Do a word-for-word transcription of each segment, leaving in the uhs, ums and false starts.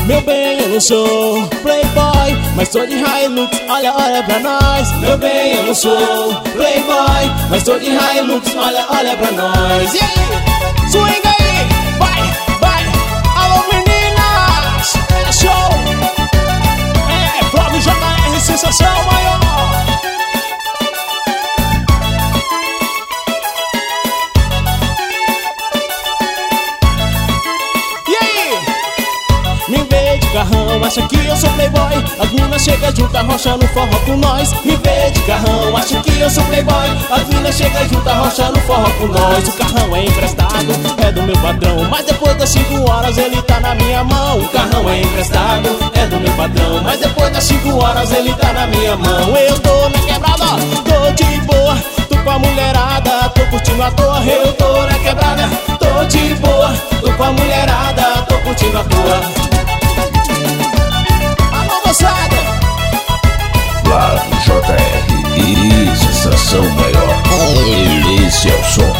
Meu bem, eu não sou playboy, mas tô de Hilux, olha, olha pra nós. Meu bem, eu não sou playboy, mas tô de Hilux, olha, olha pra nós. E aí? Swing aí, vai, vai. Alô meninas, é show. É, Flávio J R, sensação maior. Me vê de carrão, acha que eu sou playboy. As minas chegam junto, arrocha no forró com nós. Me vê de carrão, acha que eu sou playboy. As minas chegam junto, arrocha no forró com nós. O carrão é emprestado, é do meu patrão, mas depois das cinco horas ele tá na minha mão. O carrão é emprestado, é do meu patrão, mas depois das cinco horas ele tá na minha mão. Eu tô na quebrada, tô de boa, tô com a mulherada, tô curtindo a toa. Eu tô na quebrada, tô de boa, tô com a mulherada, tô curtindo a toa. Flávio J R e sensação maior. Esse é o som.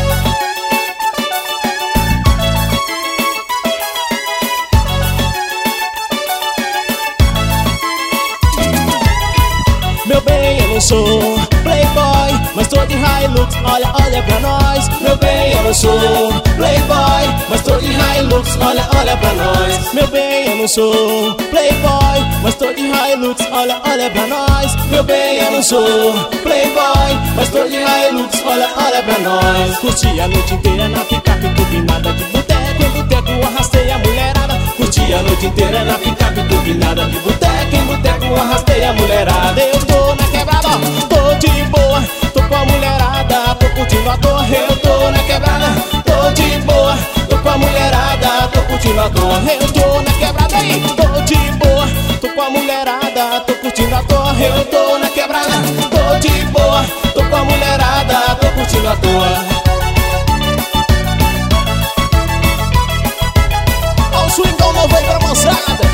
Meu bem, eu não sou playboy, mas tô de Hilux, olha, olha pra nós. Meu bem, eu não sou playboy, mas tô de Hilux, olha, olha pra nós. Meu bem, eu não sou playboy, mas tô de Hilux, olha, olha pra nós. Meu bem, eu não sou playboy, mas tô de Hilux, olha, olha pra nós. Curti a noite inteira na picape, turbinada de boteco, em boteco arrastei a mulherada. Curti a noite inteira na picape, turbinada de boteco, em boteco arrastei a mulherada. Eu tô na quebrada, tô de boa, tô com a mulherada, tô curtindo a toa. Eu tô na quebrada, tô de boa, tô com a mulherada, tô curtindo a toa. Eu tô na quebrada aí, tô de boa, tô com a mulherada, tô curtindo a toa. Eu tô na quebrada, tô de boa, tô com a mulherada, tô curtindo a toa. Ó o swingão novo aí pra moçada.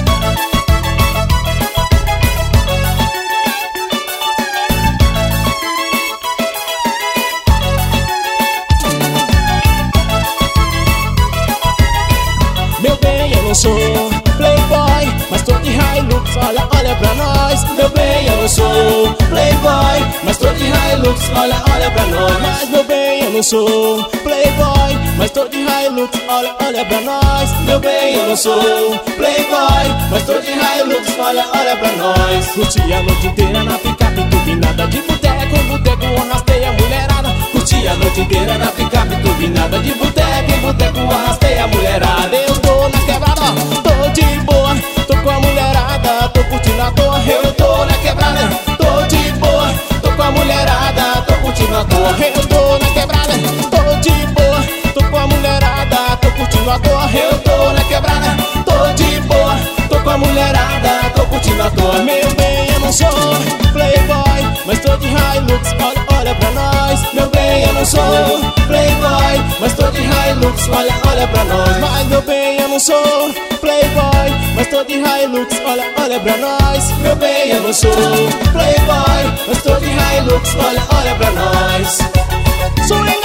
Meu bem, eu não sou playboy, mas tô de Hilux, olha, olha pra nós. Meu bem, eu não sou playboy, mas tô de Hilux, olha, olha pra nós. Mas meu bem, eu não sou playboy, mas tô de Hilux, olha, olha pra nós. Meu bem, eu não sou playboy, mas tô de Hilux, olha, olha pra nós. Curti a noite inteira na picape, turbinada de boteco, em boteco arrastei a mulherada. Curti a noite inteira na picape, turbinada de boteco, em boteco arrastei a mulherada. Eu tô na quebrada, tô de boa, tô com a mulherada, tô curtindo a toa. Eu tô na quebrada, tô de boa, tô com a mulherada, tô curtindo a toa. Eu tô na quebrada, tô de boa, tô com a mulherada, tô curtindo a toa. Eu tô na quebrada, tô de boa, tô com a mulherada, tô curtindo a toa. Meu bem, eu não sou playboy, mas tô de Hilux, olha, olha pra nós. Meu bem, eu não sou playboy, mas tô de Hilux, olha, olha pra nós. Mas meu bem, eu não sou playboy, mas tô de Hilux, olha, olha pra nós. Meu bem, eu não sou playboy, mas tô de Hilux, olha, olha pra nós. Sou